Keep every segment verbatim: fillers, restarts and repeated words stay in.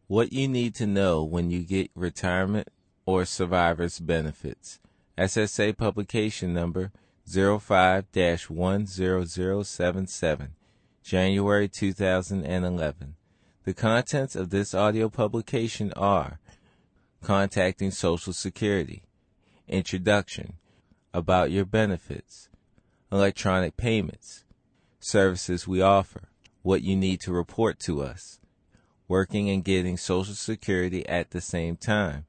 What you need to know when you get retirement or survivor's benefits. S S A publication number zero five dash one zero zero seven seven, January two thousand eleven. The contents of this audio publication are: contacting Social Security, introduction, about your benefits, electronic payments, services we offer, what you need to report to us, working and getting Social Security at the same time,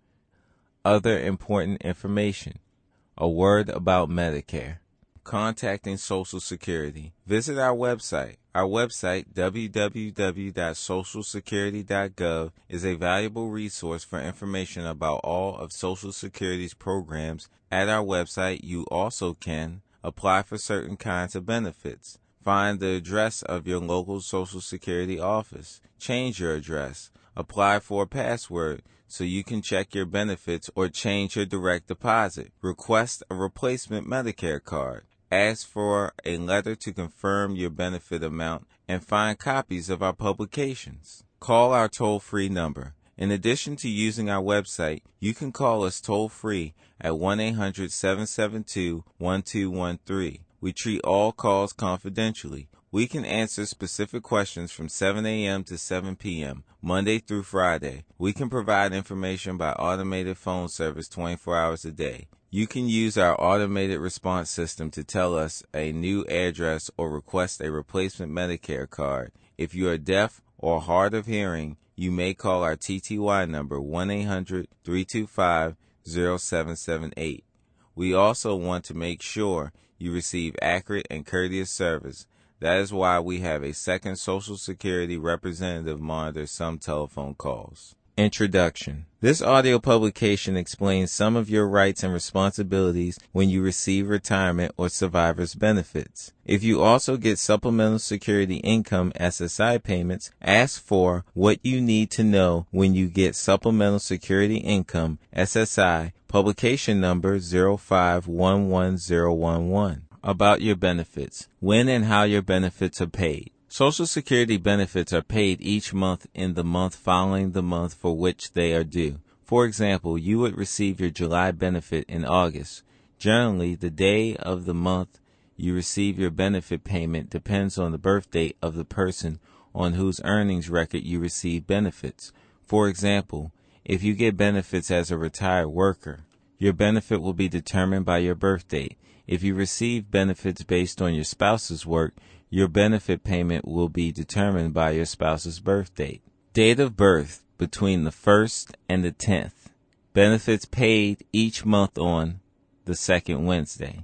other important information, a word about Medicare. Contacting Social Security. Visit our website. Our website, w w w dot social security dot gov, is a valuable resource for information about all of Social Security's programs. At our website, you also can apply for certain kinds of benefits, find the address of your local Social Security office, change your address, apply for a password so you can check your benefits or change your direct deposit, request a replacement Medicare card, ask for a letter to confirm your benefit amount, and find copies of our publications. Call our toll-free number. In addition to using our website, you can call us toll-free at one eight hundred seven seven two one two one three. We treat all calls confidentially. We can answer specific questions from seven a.m. to seven p.m., Monday through Friday. We can provide information by automated phone service twenty-four hours a day. You can use our automated response system to tell us a new address or request a replacement Medicare card. If you are deaf or hard of hearing, you may call our T T Y number one eight hundred three two five zero seven seven eight. We also want to make sure you receive accurate and courteous service. That is why we have a second Social Security representative monitor some telephone calls. Introduction. This audio publication explains some of your rights and responsibilities when you receive retirement or survivor's benefits. If you also get Supplemental Security Income S S I payments, ask for what you need to know when you get Supplemental Security Income S S I, publication number zero five one one zero one one. About your benefits, when and how your benefits are paid. Social Security benefits are paid each month in the month following the month for which they are due. For example, you would receive your July benefit in August. Generally, the day of the month you receive your benefit payment depends on the birth date of the person on whose earnings record you receive benefits. For example, if you get benefits as a retired worker, your benefit will be determined by your birth date. If you receive benefits based on your spouse's work, your benefit payment will be determined by your spouse's birth date. Date of birth between the first and the tenth. Benefits paid each month on the second Wednesday.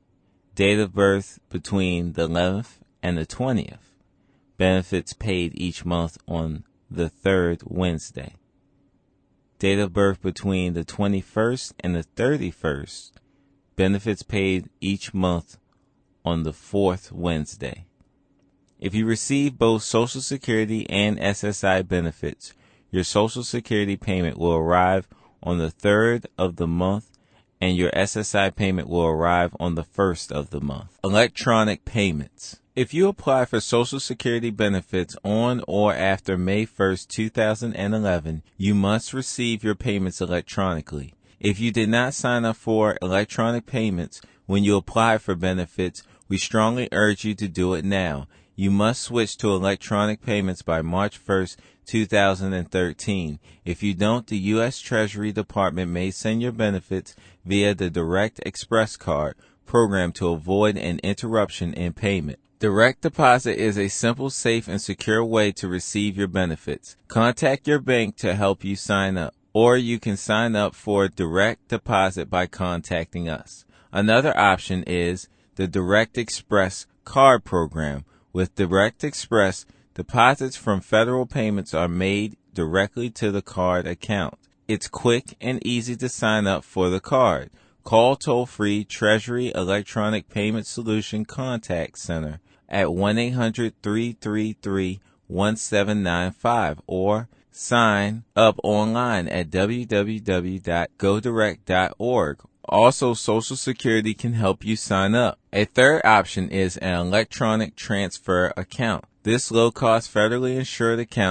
Date of birth between the eleventh and the twentieth. Benefits paid each month on the third Wednesday. Date of birth between the twenty-first and the thirty-first. Benefits paid each month on the fourth Wednesday. If you receive both Social Security and S S I benefits, your Social Security payment will arrive on the third of the month and your S S I payment will arrive on the first of the month. Electronic payments. If you apply for Social Security benefits on or after May first, two thousand eleven, you must receive your payments electronically. If you did not sign up for electronic payments when you apply for benefits, we strongly urge you to do it now. You must switch to electronic payments by March first, two thousand thirteen. If you don't, the U S Treasury Department may send your benefits via the Direct Express card program to avoid an interruption in payment. Direct deposit is a simple, safe, and secure way to receive your benefits. Contact your bank to help you sign up, or you can sign up for direct deposit by contacting us. Another option is the Direct Express card program. With Direct Express, deposits from federal payments are made directly to the card account. It's quick and easy to sign up for the card. Call toll-free Treasury Electronic Payment Solution Contact Center at one eight hundred three three three one seven nine five or sign up online at w w w dot go direct dot org. Also, Social Security can help you sign up. A third option is an electronic transfer account. This low-cost federally insured account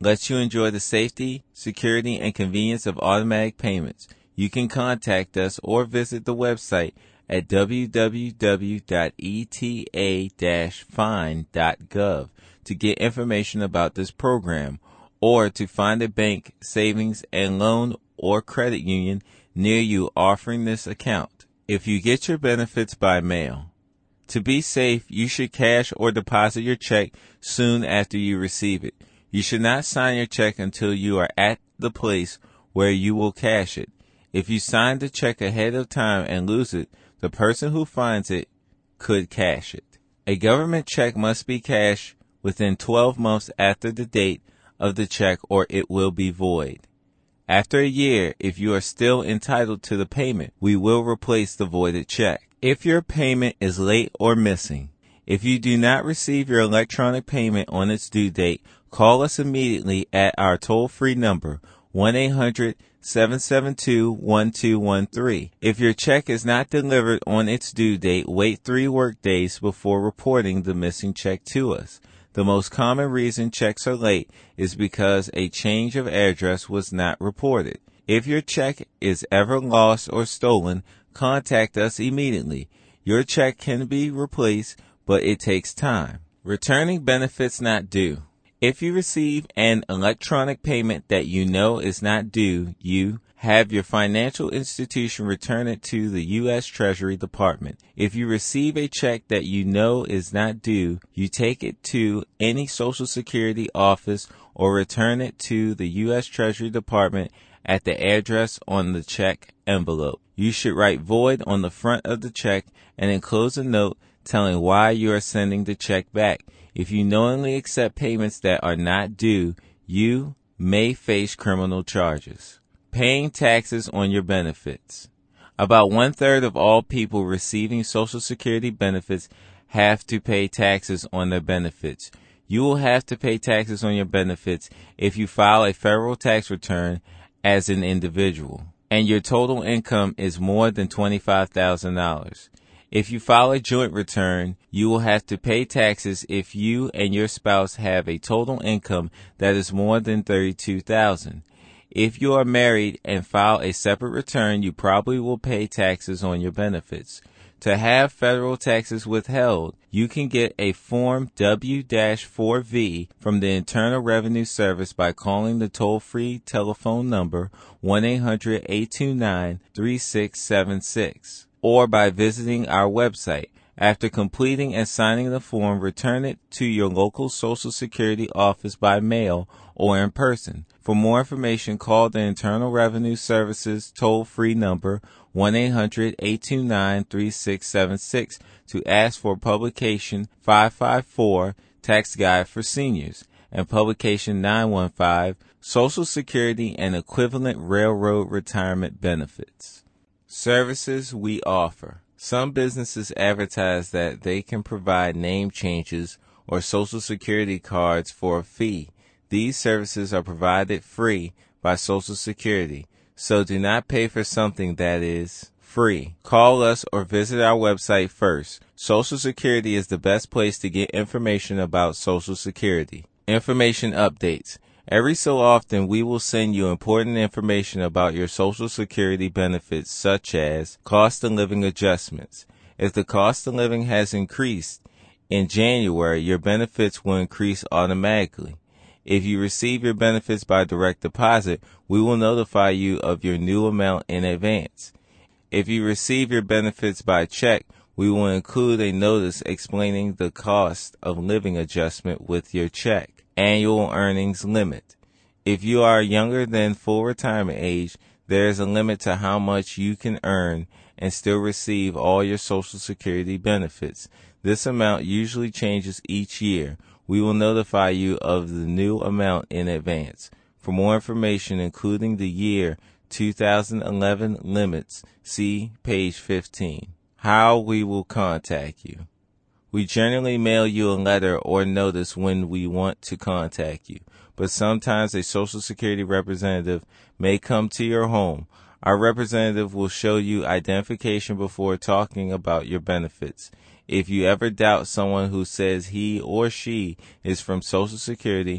lets you enjoy the safety, security, and convenience of automatic payments. You can contact us or visit the website at w w w dot e t a dash fine dot gov to get information about this program, or to find a bank, savings, and loan or credit union near you offering this account. If you get your benefits by mail, to be safe, you should cash or deposit your check soon after you receive it. You should not sign your check until you are at the place where you will cash it. If you sign the check ahead of time and lose it, the person who finds it could cash it. A government check must be cashed within twelve months after the date of the check, or it will be void. After a year, if you are still entitled to the payment, we will replace the voided check. If your payment is late or missing, if you do not receive your electronic payment on its due date, call us immediately at our toll-free number, one eight hundred seven seven two one two one three. If your check is not delivered on its due date, wait three work days before reporting the missing check to us. The most common reason checks are late is because a change of address was not reported. If your check is ever lost or stolen, contact us immediately. Your check can be replaced, but it takes time. Returning benefits not due. If you receive an electronic payment that you know is not due, you have your financial institution return it to the U S Treasury Department. If you receive a check that you know is not due, you take it to any Social Security office or return it to the U S Treasury Department at the address on the check envelope. You should write void on the front of the check and enclose a note telling why you are sending the check back. If you knowingly accept payments that are not due, you may face criminal charges. Paying taxes on your benefits. About one-third of all people receiving Social Security benefits have to pay taxes on their benefits. You will have to pay taxes on your benefits if you file a federal tax return as an individual, and your total income is more than twenty-five thousand dollars. If you file a joint return, you will have to pay taxes if you and your spouse have a total income that is more than thirty-two thousand dollars. If you are married and file a separate return, you probably will pay taxes on your benefits. To have federal taxes withheld, you can get a Form W four V from the Internal Revenue Service by calling the toll-free telephone number one eight hundred eight two nine three six seven six. Or by visiting our website. After completing and signing the form, return it to your local Social Security office by mail or in person. For more information, call the Internal Revenue Service's toll-free number one eight hundred eight two nine three six seven six to ask for publication five five four, Tax Guide for Seniors, and publication nine one five, Social Security and Equivalent Railroad Retirement Benefits. Services we offer. Some businesses advertise that they can provide name changes or Social Security cards for a fee. These services are provided free by Social Security, so do not pay for something that is free. Call us or visit our website first. Social Security is the best place to get information about Social Security. Information updates. Every so often, we will send you important information about your Social Security benefits, such as cost of living adjustments. If the cost of living has increased in January, your benefits will increase automatically. If you receive your benefits by direct deposit, we will notify you of your new amount in advance. If you receive your benefits by check, we will include a notice explaining the cost of living adjustment with your check. Annual earnings limit. If you are younger than full retirement age, there is a limit to how much you can earn and still receive all your Social Security benefits. This amount usually changes each year. We will notify you of the new amount in advance. For more information, including the year two thousand eleven limits, see page fifteen. How we will contact you. We generally mail you a letter or notice when we want to contact you, but sometimes a Social Security representative may come to your home. Our representative will show you identification before talking about your benefits. If you ever doubt someone who says he or she is from Social Security,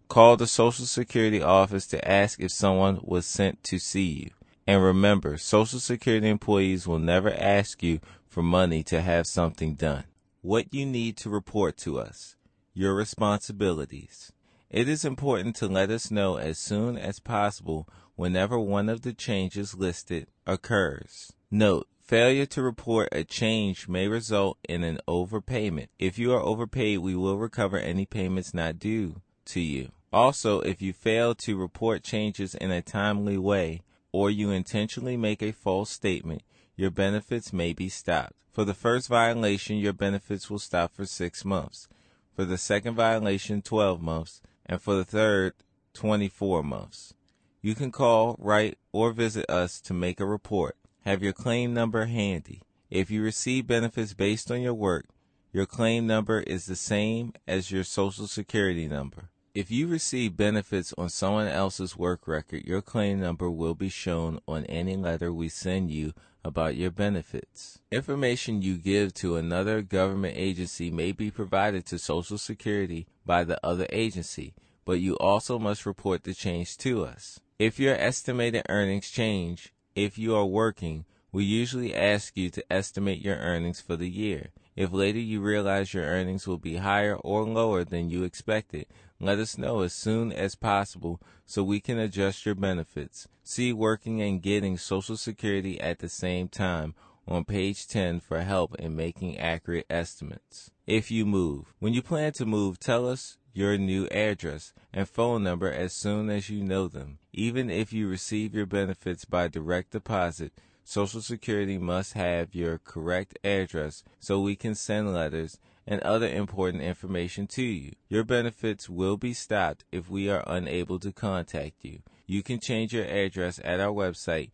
Call the Social Security office to ask if someone was sent to see you. And remember, Social Security employees will never ask you for money to have something done. What you need to report to us. Your responsibilities. It is important to let us know as soon as possible whenever one of the changes listed occurs. Note, failure to report a change may result in an overpayment. If you are overpaid, we will recover any payments not due to you. Also, if you fail to report changes in a timely way, or you intentionally make a false statement, your benefits may be stopped. For the first violation, your benefits will stop for six months. For the second violation, twelve months. And for the third, twenty-four months. You can call, write, or visit us to make a report. Have your claim number handy. If you receive benefits based on your work, your claim number is the same as your Social Security number. If you receive benefits on someone else's work record, your claim number will be shown on any letter we send you about your benefits. Information you give to another government agency may be provided to Social Security by the other agency, but you also must report the change to us. If your estimated earnings change, if you are working, we usually ask you to estimate your earnings for the year. If later you realize your earnings will be higher or lower than you expected, let us know as soon as possible so we can adjust your benefits. See Working and Getting Social Security at the Same Time on page ten for help in making accurate estimates. If you move. When you plan to move, tell us your new address and phone number as soon as you know them. Even if you receive your benefits by direct deposit, Social Security must have your correct address so we can send letters and other important information to you. Your benefits will be stopped if we are unable to contact you. You can change your address at our website,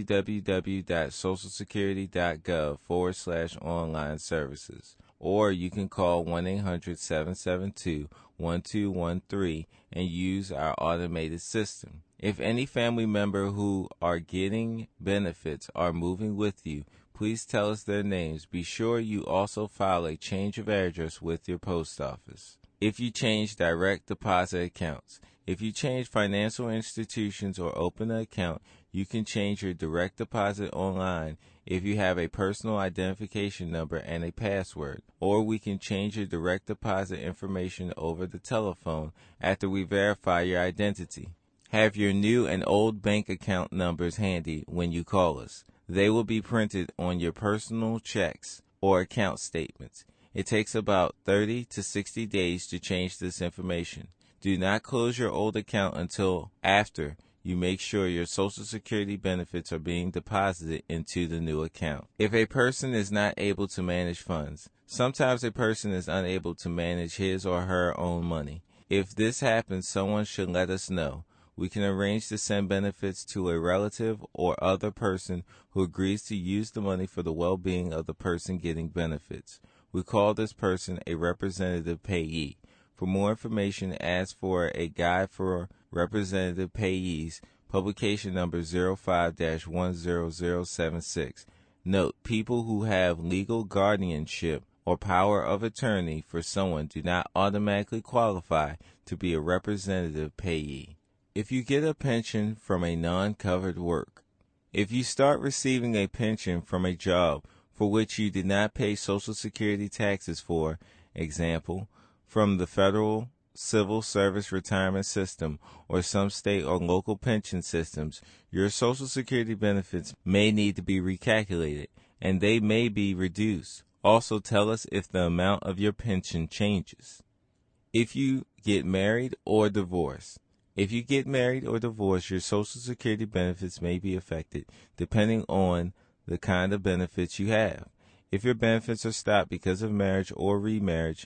www.socialsecurity.gov forward slash online services. Or you can call one eight hundred seven seven two one two one three and use our automated system. If any family member who are getting benefits are moving with you, please tell us their names. Be sure you also file a change of address with your post office. If you change direct deposit accounts. If you change financial institutions or open an account, you can change your direct deposit online if you have a personal identification number and a password, or we can change your direct deposit information over the telephone after we verify your identity. Have your new and old bank account numbers handy when you call us. They will be printed on your personal checks or account statements. It takes about thirty to sixty days to change this information. Do not close your old account until after you make sure your Social Security benefits are being deposited into the new account. If a person is not able to manage funds, sometimes a person is unable to manage his or her own money. If this happens, someone should let us know. We can arrange to send benefits to a relative or other person who agrees to use the money for the well-being of the person getting benefits. We call this person a representative payee. For more information, ask for a guide for representative payees, publication number zero five dash one zero zero seven six. Note, people who have legal guardianship or power of attorney for someone do not automatically qualify to be a representative payee. If you get a pension from a non-covered work. If you start receiving a pension from a job for which you did not pay Social Security taxes for, example, from the Federal Civil Service Retirement System or some state or local pension systems, your Social Security benefits may need to be recalculated, and they may be reduced. Also, tell us if the amount of your pension changes. If you get married or divorced. If you get married or divorced, your Social Security benefits may be affected, depending on the kind of benefits you have. If your benefits are stopped because of marriage or remarriage,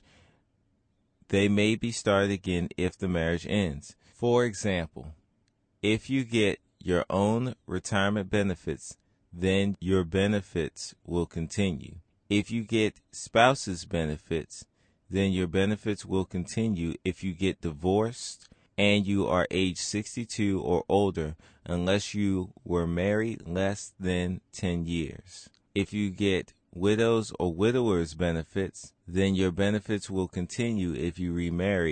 they may be started again if the marriage ends. For example, if you get your own retirement benefits, then your benefits will continue. If you get spouse's benefits, then your benefits will continue if you get divorced and you are age sixty-two or older, unless you were married less than ten years. If you get widow's or widower's benefits, then your benefits will continue if you remarry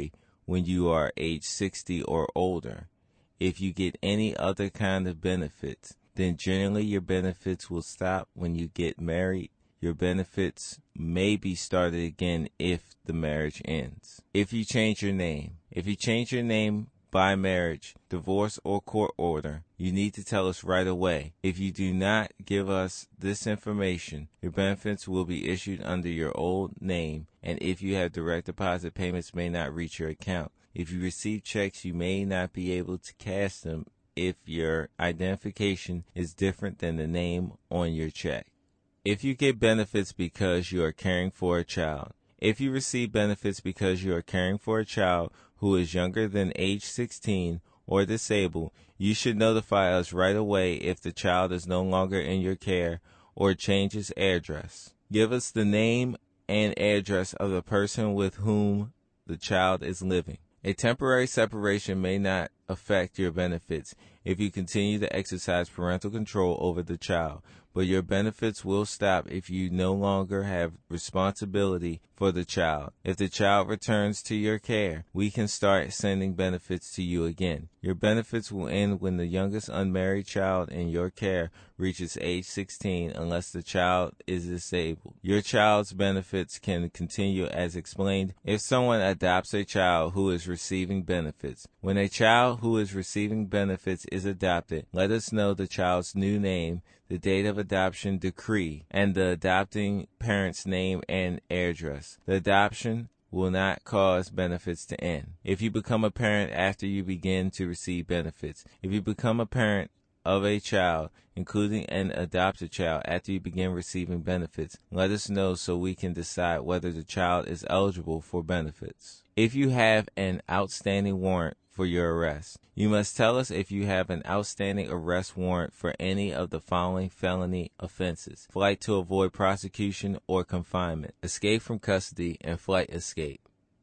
when you are age sixty or older. If you get any other kind of benefits, then generally your benefits will stop when you get married. Your benefits may be started again if the marriage ends. If you change your name, if you change your name by marriage, divorce, or court order, you need to tell us right away. If you do not give us this information, your benefits will be issued under your old name, and if you have direct deposit, payments may not reach your account. If you receive checks, you may not be able to cash them if your identification is different than the name on your check. If you get benefits because you are caring for a child, if you receive benefits because you are caring for a child who is younger than age sixteen or disabled, you should notify us right away if the child is no longer in your care or changes address. Give us the name and address of the person with whom the child is living. A temporary separation may not affect your benefits if you continue to exercise parental control over the child, but your benefits will stop if you no longer have responsibility for the child. If the child returns to your care, we can start sending benefits to you again. Your benefits will end when the youngest unmarried child in your care reaches age sixteen unless the child is disabled. Your child's benefits can continue as explained if someone adopts a child who is receiving benefits. When a child who is receiving benefits is adopted, let us know the child's new name, the date of adoption decree, and the adopting parent's name and address. The adoption will not cause benefits to end. If you become a parent after you begin to receive benefits, if you become a parent of a child, including an adopted child, after you begin receiving benefits, let us know so we can decide whether the child is eligible for benefits. If you have an outstanding warrant for your arrest, you must tell us if you have an outstanding arrest warrant for any of the following felony offenses: flight to avoid prosecution or confinement, escape from custody, and flight escape.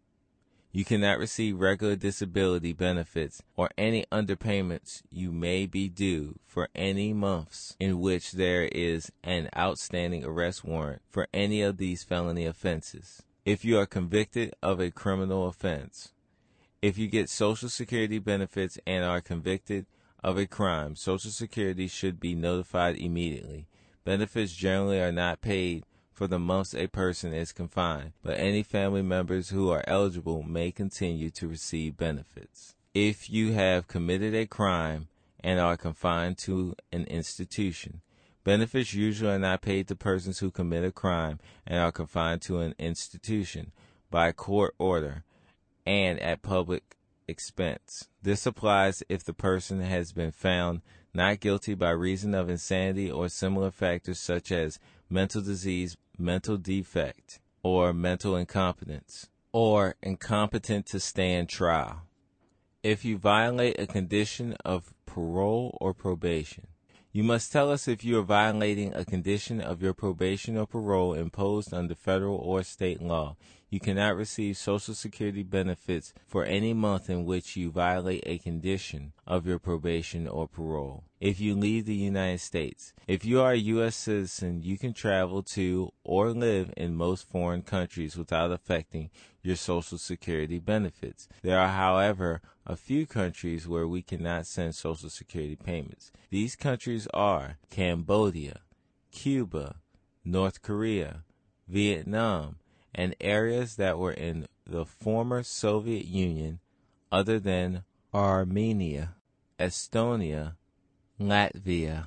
You cannot receive regular disability benefits or any underpayments you may be due for any months in which there is an outstanding arrest warrant for any of these felony offenses. If you are convicted of a criminal offense, if you get Social Security benefits and are convicted of a crime, Social Security should be notified immediately. Benefits generally are not paid for the months a person is confined, but any family members who are eligible may continue to receive benefits. If you have committed a crime and are confined to an institution, benefits usually are not paid to persons who commit a crime and are confined to an institution by court order and at public expense. This applies if the person has been found not guilty by reason of insanity or similar factors such as mental disease, mental defect, or mental incompetence, or incompetent to stand trial. If you violate a condition of parole or probation, you must tell us if you are violating a condition of your probation or parole imposed under federal or state law. You cannot receive Social Security benefits for any month in which you violate a condition of your probation or parole. If you leave the United States, if you are a U S citizen, you can travel to or live in most foreign countries without affecting your Social Security benefits. There are, however, a few countries where we cannot send Social Security payments. These countries are Cambodia, Cuba, North Korea, Vietnam, and areas that were in the former Soviet Union other than Armenia, Estonia, Latvia,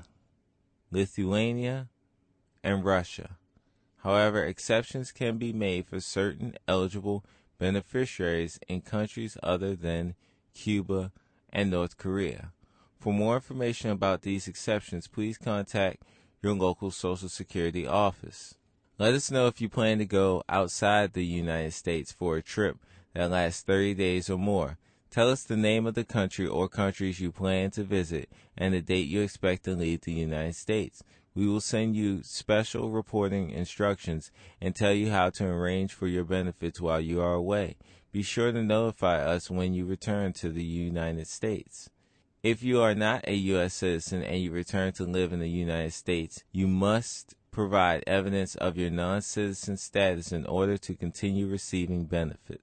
Lithuania, and Russia. However, exceptions can be made for certain eligible beneficiaries in countries other than Cuba and North Korea. For more information about these exceptions, please contact your local Social Security office. Let us know if you plan to go outside the United States for a trip that lasts thirty days or more. Tell us the name of the country or countries you plan to visit and the date you expect to leave the United States. We will send you special reporting instructions and tell you how to arrange for your benefits while you are away. Be sure to notify us when you return to the United States. If you are not a U S citizen and you return to live in the United States, you must provide evidence of your non-citizen status in order to continue receiving benefits.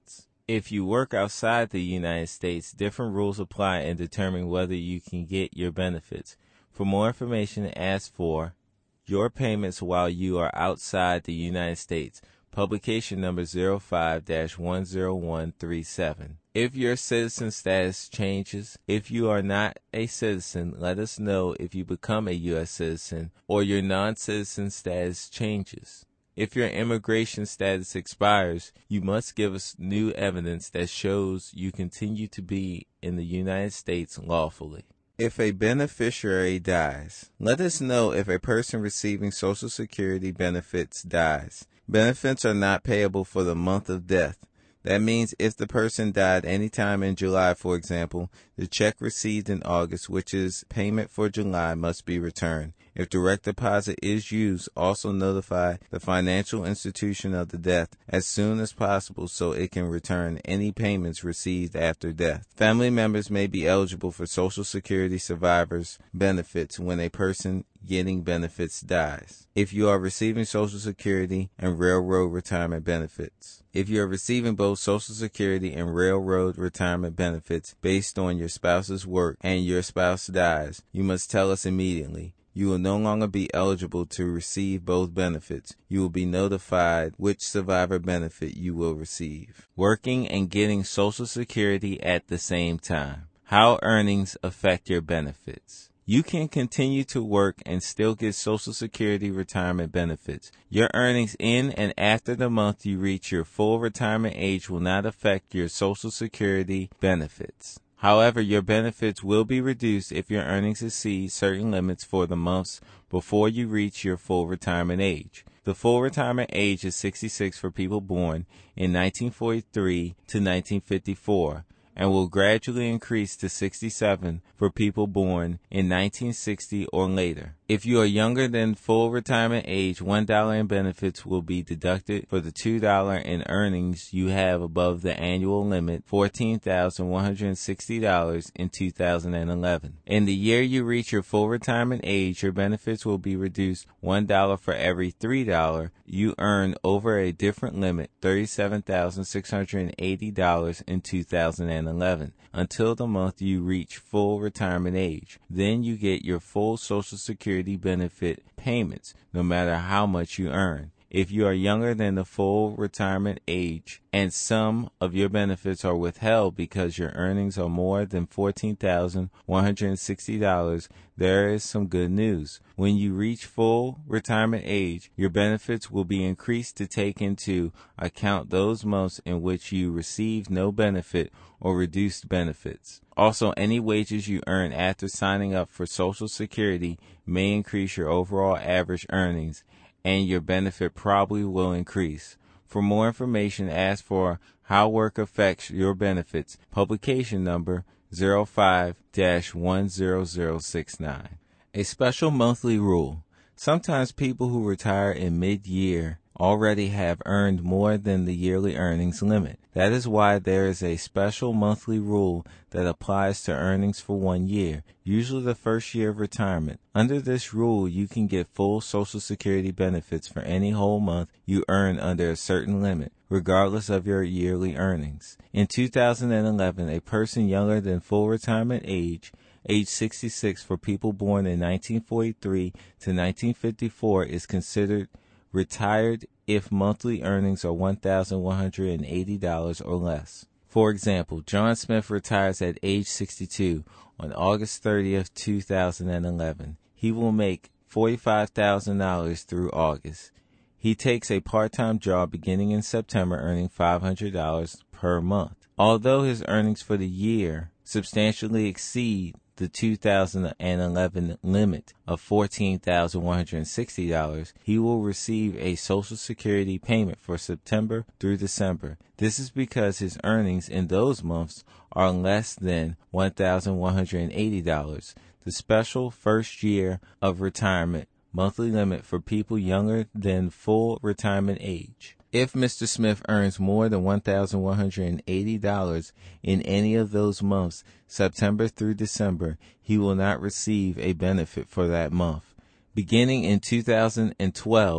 If you work outside the United States, different rules apply in determining whether you can get your benefits. For more information, ask for Your Payments While You Are Outside the United States, publication number zero five dash one zero one three seven. If your citizen status changes, if you are not a citizen, let us know if you become a U S citizen or your non-citizen status changes. If your immigration status expires, you must give us new evidence that shows you continue to be in the United States lawfully. If a beneficiary dies, let us know if a person receiving Social Security benefits dies. Benefits are not payable for the month of death. That means if the person died anytime in July, for example, the check received in August, which is payment for July, must be returned. If direct deposit is used, also notify the financial institution of the death as soon as possible so it can return any payments received after death. Family members may be eligible for Social Security survivors benefits when a person getting benefits dies. If you are receiving Social Security and railroad retirement benefits. If you are receiving both Social Security and railroad retirement benefits based on your spouse's work and your spouse dies, you must tell us immediately. You will no longer be eligible to receive both benefits. You will be notified which survivor benefit you will receive. Working and getting Social Security at the same time. How earnings affect your benefits. You can continue to work and still get Social Security retirement benefits. Your earnings in and after the month you reach your full retirement age will not affect your Social Security benefits. However, your benefits will be reduced if your earnings exceed certain limits for the months before you reach your full retirement age. The full retirement age is sixty-six for people born in nineteen forty-three to nineteen fifty-four. And will gradually increase to sixty-seven for people born in nineteen sixty or later. If you are younger than full retirement age, one dollar in benefits will be deducted for the two dollars in earnings you have above the annual limit, fourteen thousand one hundred sixty dollars in two thousand eleven. In the year you reach your full retirement age, your benefits will be reduced one dollar for every three dollars you earn over a different limit, thirty-seven thousand six hundred eighty dollars in two thousand eleven, until the month you reach full retirement age. Then you get your full Social Security benefit payments, no matter how much you earn. If you are younger than the full retirement age and some of your benefits are withheld because your earnings are more than fourteen thousand one hundred sixty dollars, there is some good news. When you reach full retirement age, your benefits will be increased to take into account those months in which you received no benefit or reduced benefits. Also, any wages you earn after signing up for Social Security may increase your overall average earnings, and your benefit probably will increase. For more information, ask for How Work Affects Your Benefits, publication number zero five dash one zero zero six nine. A special monthly rule. Sometimes people who retire in mid-year already have earned more than the yearly earnings limit. That is why there is a special monthly rule that applies to earnings for one year, usually the first year of retirement. Under this rule, you can get full Social Security benefits for any whole month you earn under a certain limit, regardless of your yearly earnings. In two thousand eleven, a person younger than full retirement age, age sixty-six for people born in nineteen forty-three to nineteen fifty-four, is considered retired if monthly earnings are one thousand one hundred eighty dollars or less. For example, John Smith retires at age sixty-two on August thirtieth, two thousand eleven. He will make forty-five thousand dollars through August. He takes a part-time job beginning in September, earning five hundred dollars per month. Although his earnings for the year substantially exceed the two thousand eleven limit of fourteen thousand one hundred sixty dollars, he will receive a Social Security payment for September through December. This is because his earnings in those months are less than one thousand one hundred eighty dollars. The special first year of retirement monthly limit for people younger than full retirement age. If Mister Smith earns more than one thousand one hundred eighty dollars in any of those months, September through December, he will not receive a benefit for that month. Beginning in two thousand twelve,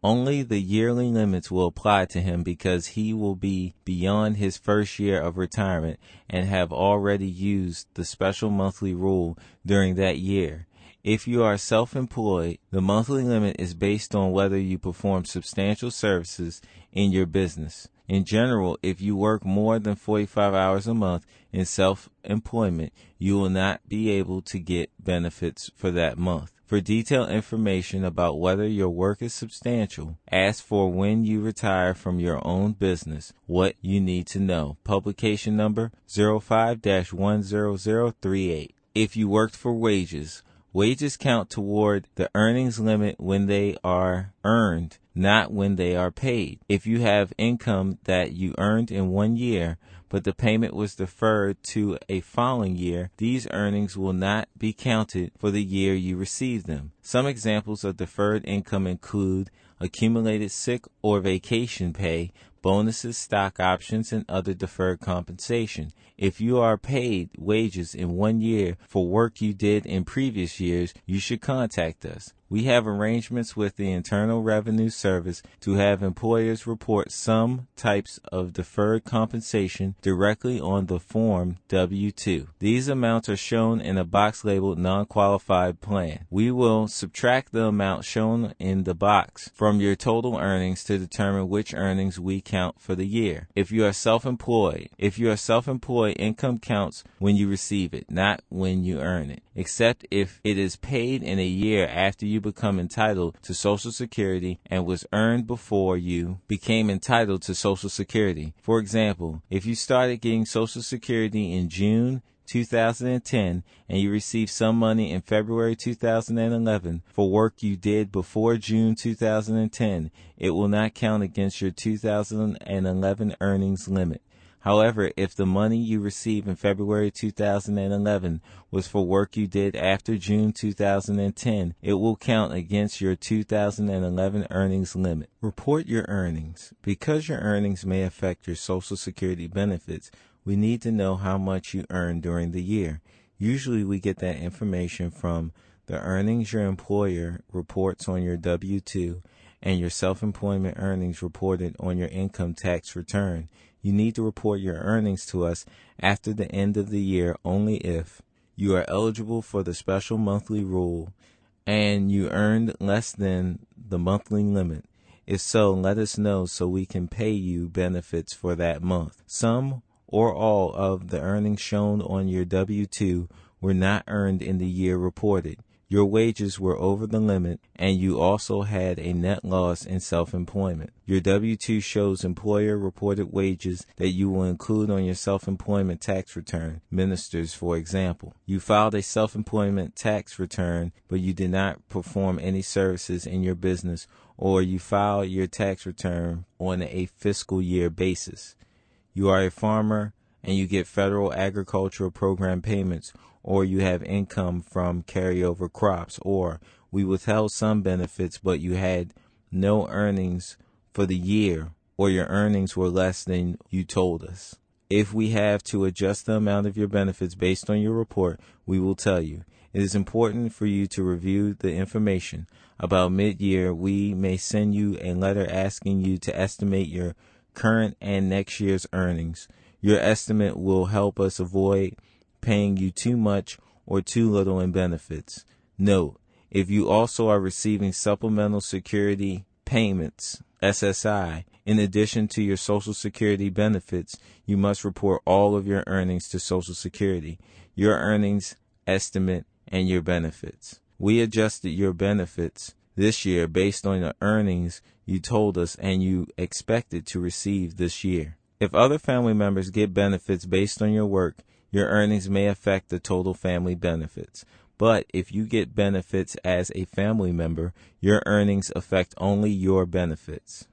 Only the yearly limits will apply to him because he will be beyond his first year of retirement and have already used the special monthly rule during that year. If you are self-employed, the monthly limit is based on whether you perform substantial services in your business. In general, if you work more than forty-five hours a month in self-employment, you will not be able to get benefits for that month. For detailed information about whether your work is substantial, ask for when you retire from your own business, what you need to know. Publication number zero five dash one zero zero three eight. If you worked for wages, wages count toward the earnings limit when they are earned, not when they are paid. If you have income that you earned in one year, but the payment was deferred to a following year, these earnings will not be counted for the year you received them. Some examples of deferred income include accumulated sick or vacation pay, bonuses, stock options, and other deferred compensation. If you are paid wages in one year for work you did in previous years, you should contact us. We have arrangements with the Internal Revenue Service to have employers report some types of deferred compensation directly on the Form W two. These amounts are shown in a box labeled Non-Qualified Plan. We will subtract the amount shown in the box from your total earnings to determine which earnings we count for the year. If you are self-employed, if you are self-employed, income counts when you receive it, not when you earn it, except if it is paid in a year after you become entitled to Social Security and was earned before you became entitled to Social Security. For example, if you started getting Social Security in June two thousand ten and you received some money in February two thousand eleven for work you did before June two thousand ten, it will not count against your two thousand eleven earnings limit. However, if the money you received in February two thousand eleven was for work you did after June two thousand ten, it will count against your two thousand eleven earnings limit. Report your earnings. Because your earnings may affect your Social Security benefits, we need to know how much you earned during the year. Usually we get that information from the earnings your employer reports on your W two and your self-employment earnings reported on your income tax return. You need to report your earnings to us after the end of the year only if you are eligible for the special monthly rule and you earned less than the monthly limit. If so, let us know so we can pay you benefits for that month. Some or all of the earnings shown on your W two were not earned in the year reported. Your wages were over the limit, and you also had a net loss in self-employment. Your W two shows employer-reported wages that you will include on your self-employment tax return. Ministers, for example. You filed a self-employment tax return, but you did not perform any services in your business, or you filed your tax return on a fiscal year basis. You are a farmer, and you get federal agricultural program payments, or you have income from carryover crops, or we withheld some benefits but you had no earnings for the year, or your earnings were less than you told us. If we have to adjust the amount of your benefits based on your report, we will tell you. It is important for you to review the information. About mid-year, we may send you a letter asking you to estimate your current and next year's earnings. Your estimate will help us avoid paying you too much or too little in benefits. Note, if you also are receiving supplemental security payments, S S I, in addition to your Social Security benefits, you must report all of your earnings to Social Security, your earnings estimate, and your benefits. We adjusted your benefits this year based on the earnings you told us and you expected to receive this year. If other family members get benefits based on your work, your earnings may affect the total family benefits. But if you get benefits as a family member, your earnings affect only your benefits.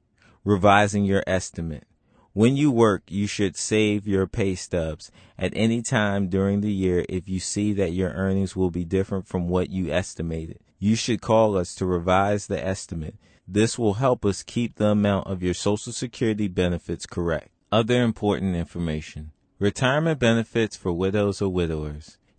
Revising your estimate. When you work, you should save your pay stubs at any time during the year if you see that your earnings will be different from what you estimated. You should call us to revise the estimate. This will help us keep the amount of your Social Security benefits correct. Other important information. Retirement benefits for widows or widowers.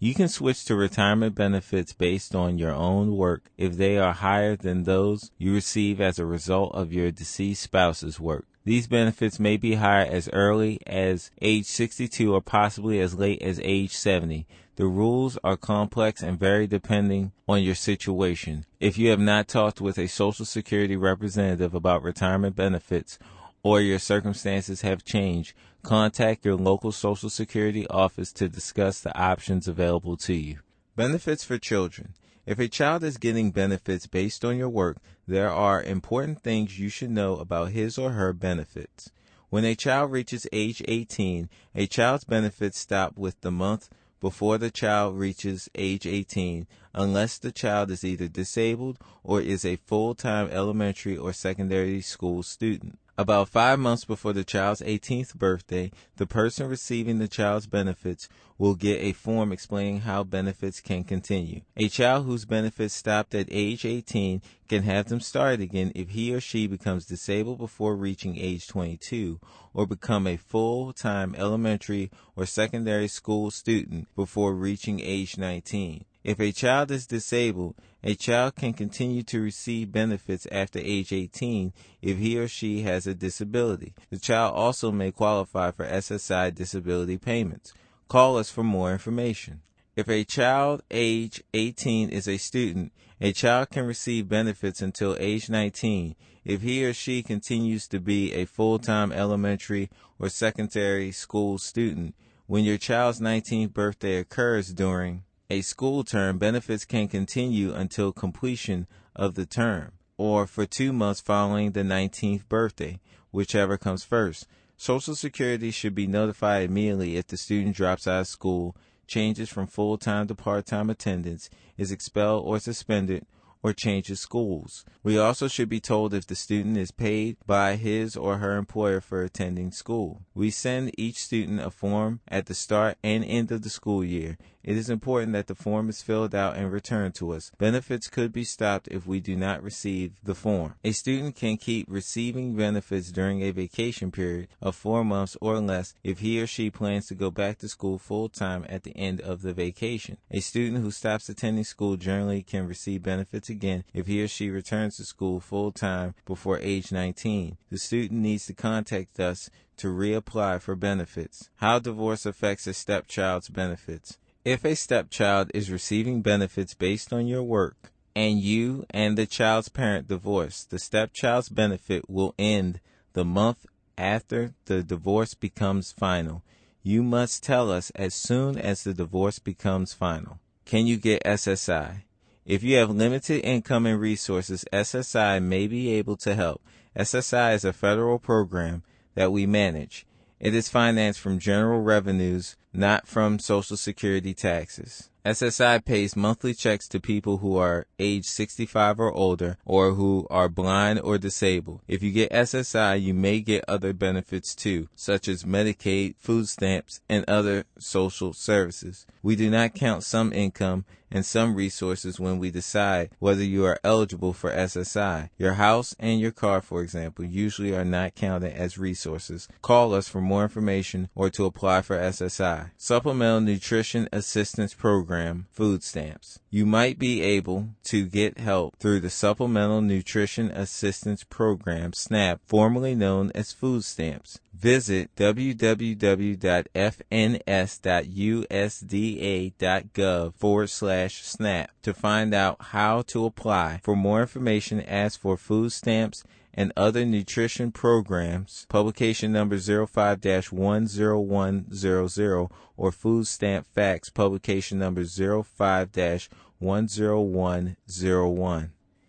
You can switch to retirement benefits based on your own work if they are higher than those you receive as a result of your deceased spouse's work. These benefits may be higher as early as age sixty-two or possibly as late as age seventy. The rules are complex and vary depending on your situation. If you have not talked with a Social Security representative about retirement benefits or your circumstances have changed, contact your local Social Security office to discuss the options available to you. Benefits for children. If a child is getting benefits based on your work, there are important things you should know about his or her benefits. When a child reaches age eighteen, a child's benefits stop with the month before the child reaches age eighteen, unless the child is either disabled or is a full-time elementary or secondary school student. About five months before the child's eighteenth birthday, the person receiving the child's benefits will get a form explaining how benefits can continue. A child whose benefits stopped at age eighteen can have them started again if he or she becomes disabled before reaching age twenty-two or become a full-time elementary or secondary school student before reaching age nineteen. If a child is disabled, a child can continue to receive benefits after age eighteen if he or she has a disability. The child also may qualify for S S I disability payments. Call us for more information. If a child age eighteen is a student, a child can receive benefits until age nineteen if he or she continues to be a full-time elementary or secondary school student. When your child's nineteenth birthday occurs during a school term, benefits can continue until completion of the term, or for two months following the nineteenth birthday, whichever comes first. Social Security should be notified immediately if the student drops out of school, changes from full-time to part-time attendance, is expelled or suspended, or changes schools. We also should be told if the student is paid by his or her employer for attending school. We send each student a form at the start and end of the school year. It is important that the form is filled out and returned to us. Benefits could be stopped if we do not receive the form. A student can keep receiving benefits during a vacation period of four months or less if he or she plans to go back to school full-time at the end of the vacation. A student who stops attending school generally can receive benefits again if he or she returns to school full-time before age nineteen. The student needs to contact us to reapply for benefits. How divorce affects a stepchild's benefits. If a stepchild is receiving benefits based on your work and you and the child's parent divorce, the stepchild's benefit will end the month after the divorce becomes final. You must tell us as soon as the divorce becomes final. Can you get S S I? If you have limited income and resources, S S I may be able to help. S S I is a federal program that we manage. It is financed from general revenues, not from Social Security taxes. S S I pays monthly checks to people who are age sixty-five or older or who are blind or disabled. If you get S S I, you may get other benefits too, such as Medicaid, food stamps, and other social services. We do not count some income and some resources when we decide whether you are eligible for S S I. Your house and your car, for example, usually are not counted as resources. Call us for more information or to apply for S S I. Supplemental Nutrition Assistance Program, food stamps. You might be able to get help through the Supplemental Nutrition Assistance Program, SNAP, formerly known as food stamps. Visit w w w dot f n s dot u s d a dot gov forward slash SNAP to find out how to apply. For more information, ask for food stamps and other nutrition programs, publication number zero five dash one zero one zero zero, or food stamp facts, publication number zero five dash one zero one zero one.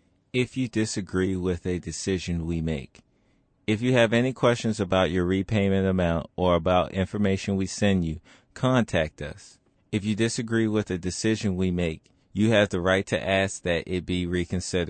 If you disagree with a decision we make. If you have any questions about your repayment amount or about information we send you, contact us. If you disagree with a decision we make, you have the right to ask that it be reconsidered.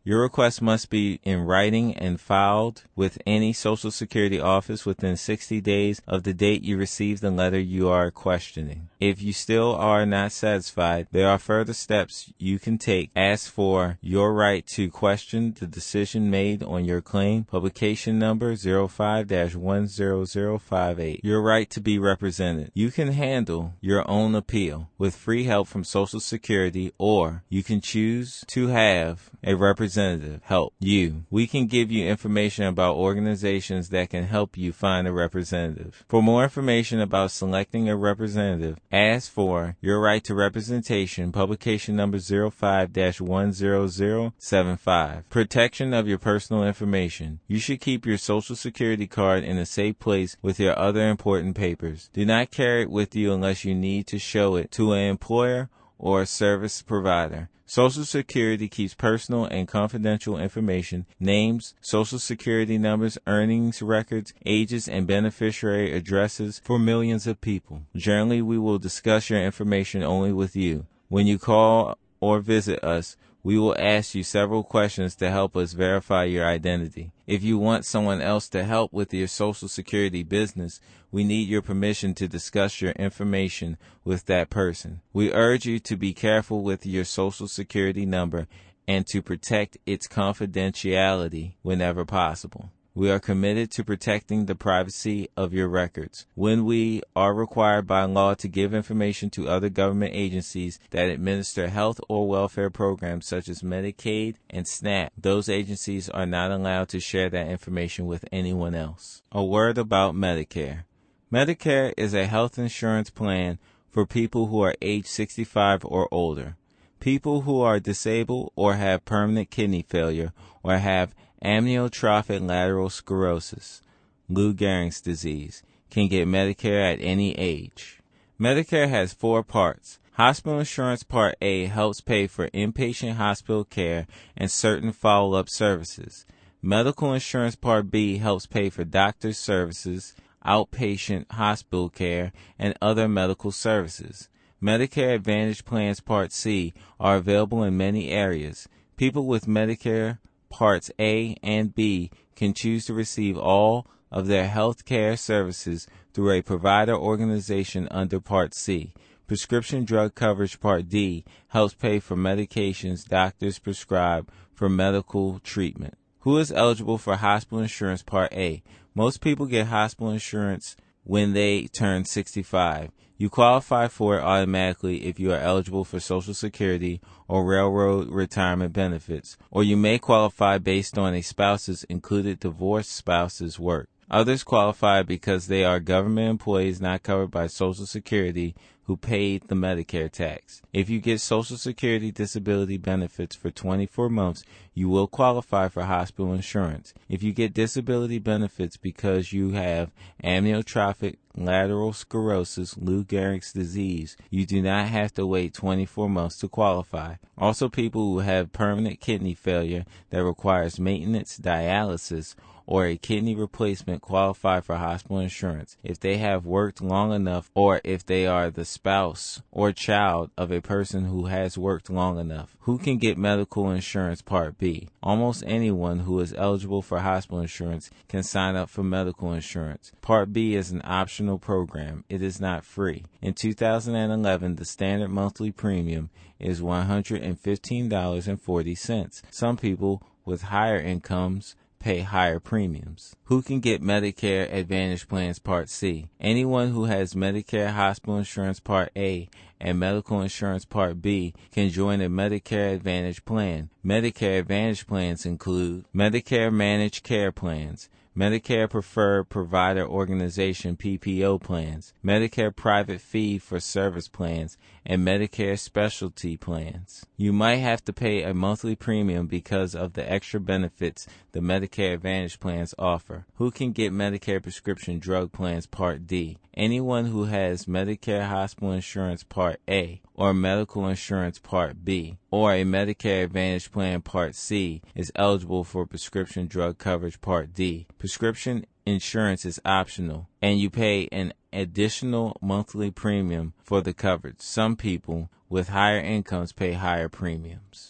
Your request must be in writing and filed with any Social Security office within sixty days of the date you received the letter you are questioning. If you still are not satisfied, there are further steps you can take. Ask for your right to question the decision made on your claim, publication number zero five dash one zero zero five eight. Your right to be represented. You can handle your own appeal with free help from Social Security, or you can choose to have a representative help you. We can give you information about organizations that can help you find a representative. For more information about selecting a representative, ask for your right to representation, publication number zero five dash one zero zero seven five. Protection of your personal information. You should keep your Social Security card in a safe place with your other important papers. Do not carry it with you unless you need to show it to an employer or a service provider. Social Security keeps personal and confidential information, names, Social Security numbers, earnings records, ages, and beneficiary addresses for millions of people. Generally, we will discuss your information only with you. When you call or visit us, we will ask you several questions to help us verify your identity. If you want someone else to help with your Social Security business, we need your permission to discuss your information with that person. We urge you to be careful with your Social Security number and to protect its confidentiality whenever possible. We are committed to protecting the privacy of your records. When we are required by law to give information to other government agencies that administer health or welfare programs such as Medicaid and SNAP, those agencies are not allowed to share that information with anyone else. A word about Medicare. Medicare is a health insurance plan for people who are age sixty-five or older. People who are disabled or have permanent kidney failure or have amyotrophic lateral sclerosis, Lou Gehrig's disease, can get Medicare at any age. Medicare has four parts. Hospital insurance Part A helps pay for inpatient hospital care and certain follow-up services. Medical insurance Part B helps pay for doctor's services, outpatient hospital care, and other medical services. Medicare Advantage Plans Part C are available in many areas. People with Medicare Parts A and B can choose to receive all of their health care services through a provider organization under Part C. Prescription drug coverage Part D helps pay for medications doctors prescribe for medical treatment. Who is eligible for hospital insurance Part A? Most people get hospital insurance when they turn sixty-five. You qualify for it automatically if you are eligible for Social Security or Railroad retirement benefits, or you may qualify based on a spouse's included divorced spouse's work. Others qualify because they are government employees not covered by Social Security who paid the Medicare tax. If you get Social Security disability benefits for twenty-four months, you will qualify for hospital insurance. If you get disability benefits because you have amyotrophic lateral sclerosis, Lou Gehrig's disease, you do not have to wait twenty-four months to qualify. Also, people who have permanent kidney failure that requires maintenance dialysis or a kidney replacement qualify for hospital insurance if they have worked long enough or if they are the spouse or child of a person who has worked long enough. Who can get medical insurance Part B? Almost anyone who is eligible for hospital insurance can sign up for medical insurance. Part B is an optional program. It is not free. In two thousand eleven, the standard monthly premium is one hundred fifteen dollars and forty cents. Some people with higher incomes pay higher premiums. Who can get Medicare Advantage Plans Part C? Anyone who has Medicare Hospital Insurance Part A and Medical Insurance Part B can join a Medicare Advantage plan. Medicare Advantage plans include Medicare Managed Care Plans, Medicare Preferred Provider Organization P P O plans, Medicare Private Fee for Service plans, and Medicare Specialty plans. You might have to pay a monthly premium because of the extra benefits the Medicare Advantage plans offer. Who can get Medicare Prescription Drug Plans Part D? Anyone who has Medicare Hospital Insurance Part A or Medical Insurance Part B or a Medicare Advantage Plan Part C is eligible for Prescription Drug Coverage Part D. Prescription insurance is optional, and you pay an additional monthly premium for the coverage. Some people with higher incomes pay higher premiums.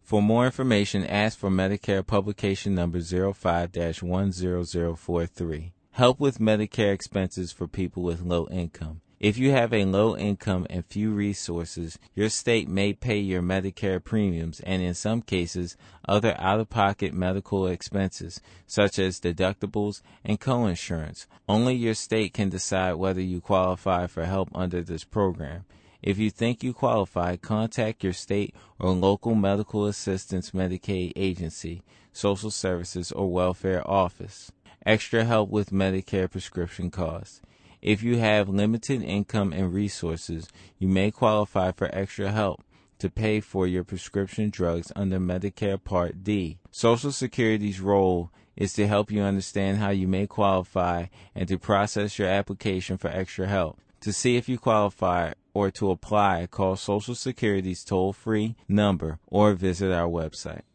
For more information, ask for Medicare publication number zero five dash one zero zero four three. Help with Medicare expenses for people with low income. If you have a low income and few resources, your state may pay your Medicare premiums and in some cases other out-of-pocket medical expenses such as deductibles and coinsurance. Only your state can decide whether you qualify for help under this program. If you think you qualify, contact your state or local medical assistance Medicaid agency, social services, or welfare office. Extra help with Medicare prescription costs. If you have limited income and resources, you may qualify for extra help to pay for your prescription drugs under Medicare Part D. Social Security's role is to help you understand how you may qualify and to process your application for extra help. To see if you qualify or to apply, call Social Security's toll-free number or visit our website.